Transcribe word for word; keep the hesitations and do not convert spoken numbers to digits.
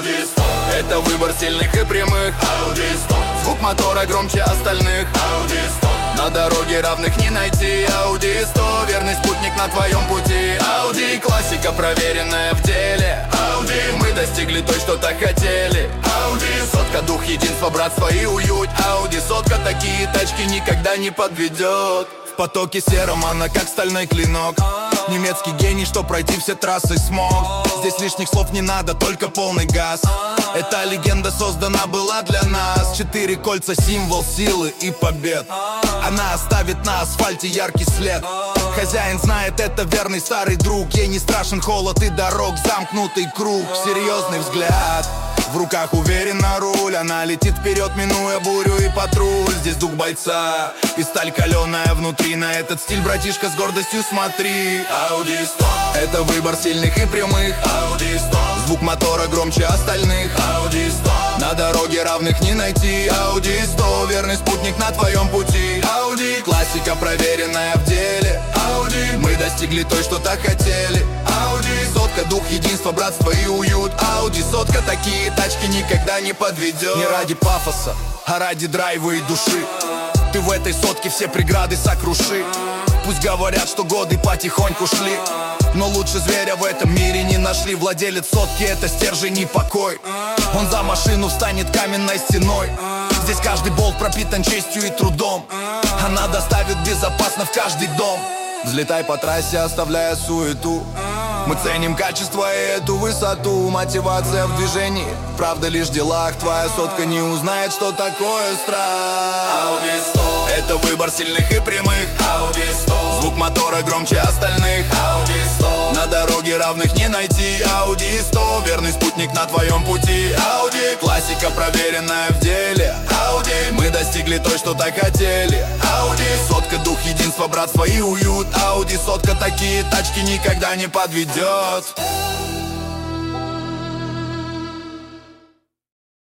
Audi сто. Это выбор сильных и прямых. Audi сто. Звук мотора громче остальных. Audi сто. На дороге равных не найти. Audi сто, верный спутник на твоем пути. Audi, классика, проверенная в деле. Audi, мы достигли той, что так хотели. Audi Сотка, дух единства, братство и уют. Audi сотка, такие тачки никогда не подведет. В потоке сером она как стальной клинок. Немецкий гений, что пройти все трассы смог. Здесь лишних слов не надо, только полный газ. Эта легенда создана была для нас. Четыре кольца, символ силы и побед. Она оставит на асфальте яркий след. Хозяин знает, это верный старый друг. Ей не страшен холод и дорог, замкнутый круг. Серьезный взгляд, в руках уверенно руль. Она летит вперед, минуя бурю и патруль. Здесь дух бойца и сталь каленая внутри. На этот стиль, братишка, с гордостью смотри. Audi сто. Это выбор сильных и прямых. Audi сто. Звук мотора громче остальных. Audi сто. На дороге равных не найти. Audi сто, верный спутник на твоем пути. Audi, классика, проверенная в деле. Audi, мы достигли той, что так хотели. Audi сотка, дух единства, братства и уют. Audi сотка, такие тачки никогда не подведет. Не ради пафоса, а ради драйва и души. Ты в этой сотке все преграды сокруши. Пусть говорят, что годы потихоньку шли, но лучше зверя в этом мире не нашли. Владелец сотки — это стержень и покой. Он за машину встанет каменной стеной. Здесь каждый болт пропитан честью и трудом. Она доставит безопасно в каждый дом. Взлетай по трассе, оставляя суету. Мы ценим качество и эту высоту. Мотивация в движении, правда лишь в делах. Твоя сотка не узнает, что такое страх. Audi сто. Это выбор сильных и прямых. Audi сто. Звук мотора громче остальных. Audi сто. На дороге равных не найти. Audi сто, верный спутник на твоем пути. Audi, классика, проверенная в деле. Audi, мы достигли той, что так хотели. Audi сотка, дух единства, братства и уют. Audi сотка, такие тачки никогда не подведет.